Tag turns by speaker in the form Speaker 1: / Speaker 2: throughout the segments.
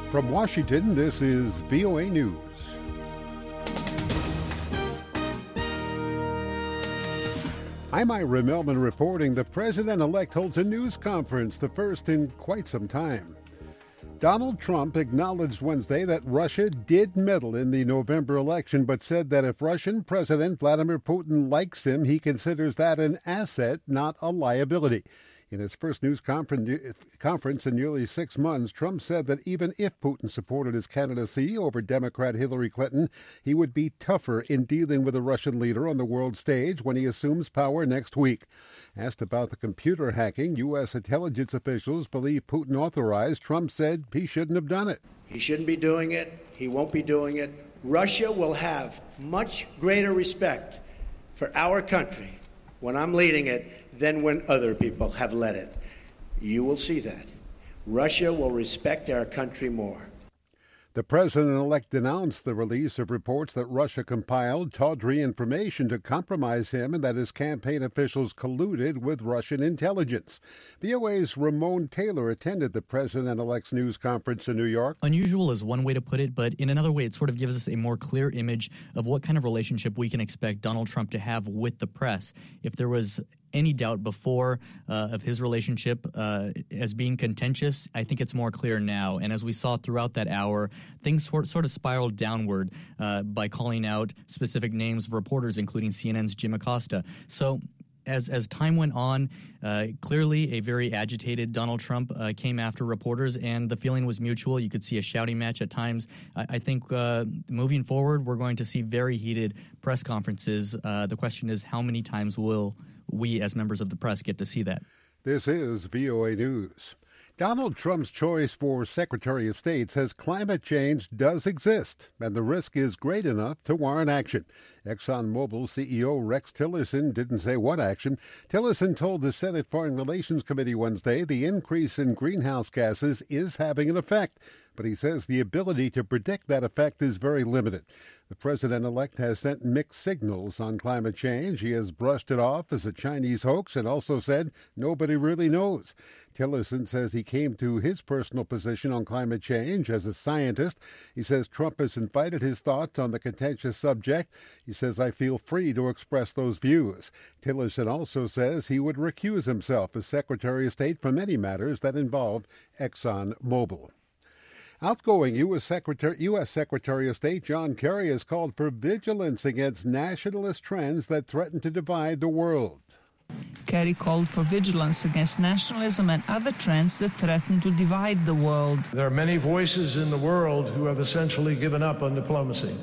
Speaker 1: From Washington, this is VOA News. I'm Ira Melman reporting the president-elect holds a news conference, the first in quite some time. Donald Trump acknowledged Wednesday that Russia did meddle in the November election, but said that if Russian President Vladimir Putin likes him, he considers that an asset, not a liability. In his first news conference in nearly 6 months, Trump said that even if Putin supported his candidacy over Democrat Hillary Clinton, he would be tougher in dealing with the Russian leader on the world stage when he assumes power next week. Asked about the computer hacking U.S. intelligence officials believe Putin authorized, Trump said he shouldn't have done it.
Speaker 2: He shouldn't be doing it. He won't be doing it. Russia will have much greater respect for our country when I'm leading it than when other people have led it. You will see that. Russia will respect our country more.
Speaker 1: The president-elect denounced the release of reports that Russia compiled tawdry information to compromise him and that his campaign officials colluded with Russian intelligence. VOA's Ramon Taylor attended the president-elect's news conference in New York.
Speaker 3: Unusual is one way to put it, but in another way, it sort of gives us a more clear image of what kind of relationship we can expect Donald Trump to have with the press. If there was any doubt before of his relationship as being contentious, I think it's more clear now. And as we saw throughout that hour, things sort of spiraled downward by calling out specific names of reporters, including CNN's Jim Acosta. So as time went on, clearly a very agitated Donald Trump came after reporters, and the feeling was mutual. You could see a shouting match at times. I think moving forward, we're going to see very heated press conferences. The question is, how many times will we as members of the press get to see that?
Speaker 1: This is VOA News. Donald Trump's choice for Secretary of State says climate change does exist, and the risk is great enough to warrant action. ExxonMobil CEO Rex Tillerson didn't say what action. Tillerson told the Senate Foreign Relations Committee Wednesday the increase in greenhouse gases is having an effect, but he says the ability to predict that effect is very limited. The president-elect has sent mixed signals on climate change. He has brushed it off as a Chinese hoax and also said nobody really knows. Tillerson says he came to his personal position on climate change as a scientist. He says Trump has invited his thoughts on the contentious subject. He says, I feel free to express those views. Tillerson also says he would recuse himself as Secretary of State from any matters that involved ExxonMobil. Outgoing U.S. Secretary of State John Kerry has called for vigilance against nationalist trends that threaten to divide the world.
Speaker 4: Kerry called for vigilance against nationalism and other trends that threaten to divide the world.
Speaker 5: There are many voices in the world who have essentially given up on diplomacy.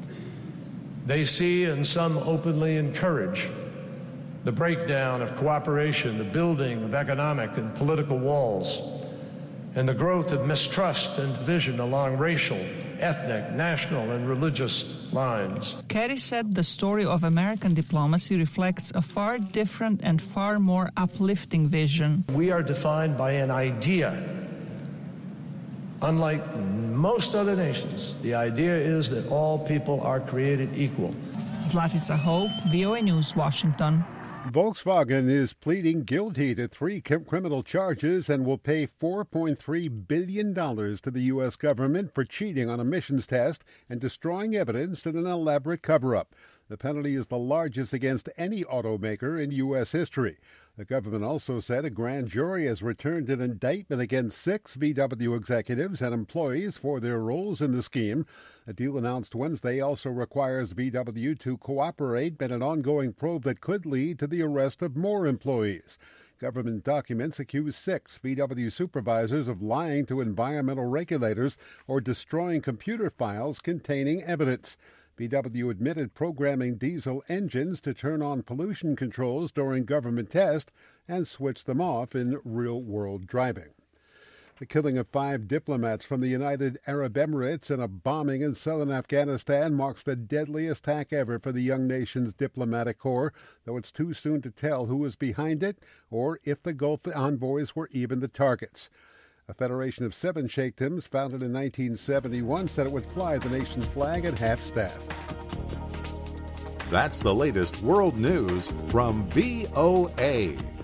Speaker 5: They see, and some openly encourage, the breakdown of cooperation, the building of economic and political walls, and the growth of mistrust and division along racial, ethnic, national, and religious lines.
Speaker 4: Kerry said the story of American diplomacy reflects a far different and far more uplifting vision.
Speaker 5: We are defined by an idea. Unlike most other nations, the idea is that all people are created equal.
Speaker 4: Zlatica Hope, VOA News, Washington.
Speaker 1: Volkswagen is pleading guilty to 3 criminal charges and will pay $4.3 billion to the U.S. government for cheating on emissions tests and destroying evidence in an elaborate cover-up. The penalty is the largest against any automaker in U.S. history. The government also said a grand jury has returned an indictment against 6 VW executives and employees for their roles in the scheme. A deal announced Wednesday also requires VW to cooperate in an ongoing probe that could lead to the arrest of more employees. Government documents accuse 6 VW supervisors of lying to environmental regulators or destroying computer files containing evidence. VW admitted programming diesel engines to turn on pollution controls during government tests and switch them off in real-world driving. The killing of 5 diplomats from the United Arab Emirates in a bombing in southern Afghanistan marks the deadliest attack ever for the young nation's diplomatic corps, though it's too soon to tell who was behind it or if the Gulf envoys were even the targets. A federation of 7 sheikdoms founded in 1971 said it would fly the nation's flag at half-staff.
Speaker 6: That's the latest world news from VOA.